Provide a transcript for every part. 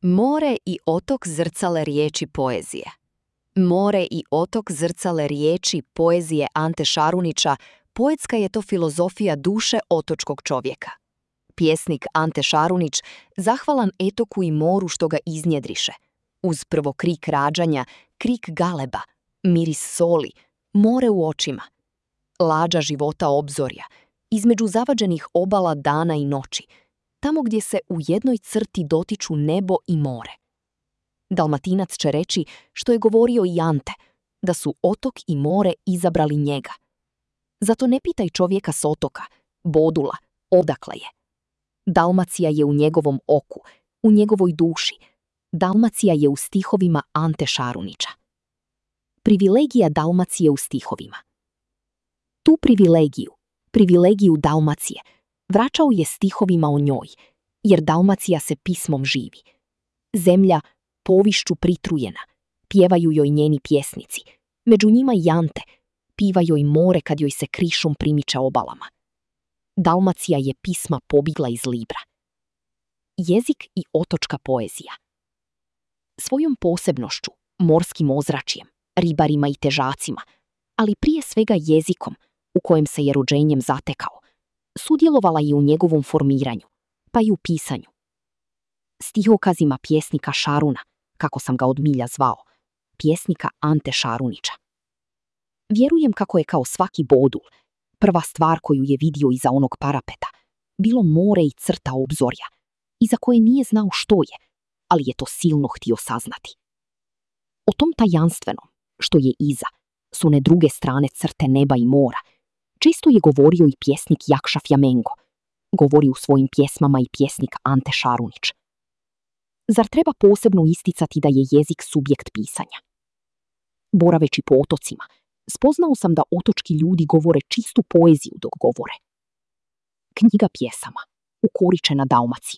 More i otok zrcale riječi poezije. More i otok zrcale riječi poezije Ante Šarunića, poetska je to filozofija duše otočkog čovjeka. Pjesnik Ante Šarunić zahvalan etoku i moru što ga iznjedriše. Uz prvo krik rađanja, krik galeba, miris soli, more u očima. Lađa života obzorja, između zavađenih obala dana i noći, tamo gdje se u jednoj crti dotiču nebo i more. Dalmatinac će reći što je govorio i Ante, da su otok i more izabrali njega. Zato ne pitaj čovjeka s otoka, Bodula, odakle je. Dalmacija je u njegovom oku, u njegovoj duši. Dalmacija je u stihovima Ante Šarunića. Privilegija Dalmacije u stihovima. Tu privilegiju Dalmacije, vraćao je stihovima o njoj, jer Dalmacija se pismom živi. Zemlja povišću pritrujena, pjevaju joj njeni pjesnici, među njima i Ante, piva joj more kad joj se krišom primiče obalama. Dalmacija je pisma pobigla iz Libra. Jezik i otočka poezija. Svojom posebnošću, morskim ozračjem, ribarima i težacima, ali prije svega jezikom, u kojem se je rođenjem zatekao, sudjelovala je u njegovom formiranju, pa i u pisanju. Stihokazima pjesnika Šaruna, kako sam ga od milja zvao, pjesnika Ante Šarunića. Vjerujem kako je kao svaki Bodul, prva stvar koju je vidio iza onog parapeta, bilo more i crta obzorja, iza koje nije znao što je, ali je to silno htio saznati. O tom tajanstvenom, što je iza, s one druge strane crte neba i mora, često je govorio i pjesnik Jakša Fjamengo, govori u svojim pjesmama i pjesnik Ante Šarunić. Zar treba posebno isticati da je jezik subjekt pisanja? Boraveći po otocima, spoznao sam da otočki ljudi govore čistu poeziju dok govore. Knjiga pjesama, ukoričena Dalmacija.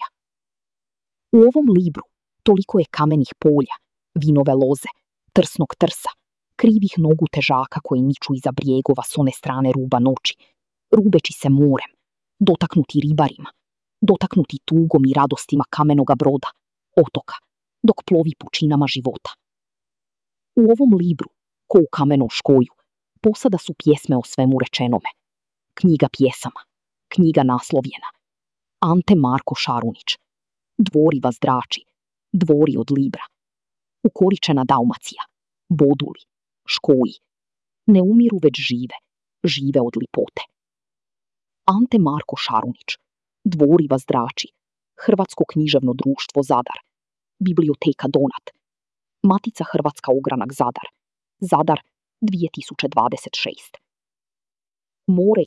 U ovom libru toliko je kamenih polja, vinove loze, trsnog trsa, krivih nogu težaka koji niču iza brijegova s one strane ruba noći, rubeći se morem, dotaknuti ribarima, dotaknuti tugom i radostima kamenoga broda, otoka, dok plovi pučinama života. U ovom libru, ko u kamenom škoju, posada su pjesme o svemu rečenome. Knjiga pjesama, knjiga naslovljena. Ante Marko Šarunić. Dvori vas drači, dvori od Libra. Ukoričena Dalmacija, Boduli, škoji. Ne umiru već žive, žive od lipote. Ante Marko Šarunić. Dvori vas drači, Hrvatsko književno društvo Zadar, Biblioteka Donat, Matica Hrvatska ogranak Zadar, Zadar 2026. More